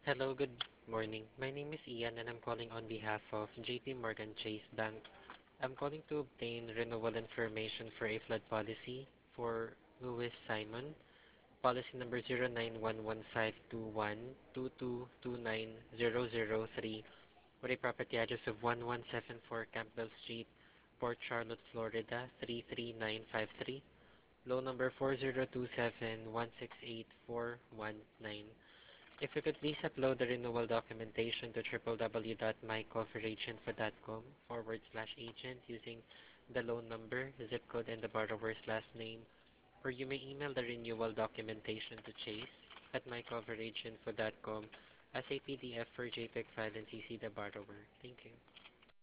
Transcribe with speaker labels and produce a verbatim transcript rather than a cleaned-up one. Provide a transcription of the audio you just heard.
Speaker 1: Hello, good morning. My name is Ian and I'm calling on behalf of J P Morgan Chase Bank. I'm calling to obtain renewal information for a flood policy for Louis Simon, policy number zero nine one one five two one two two two nine zero zero three, with a property address of one one seven four Campbell Street, Port Charlotte, Florida three three nine five three. Loan number four zero two seven one six eight four one nine. If you could please upload the renewal documentation to w w w dot my coverageinfo dot com forward slash agent using the loan number, zip code, and the borrower's last name, or you may email the renewal documentation to Chase at my coverageinfo dot com as a P D F for JPEG file and C C the borrower. Thank you.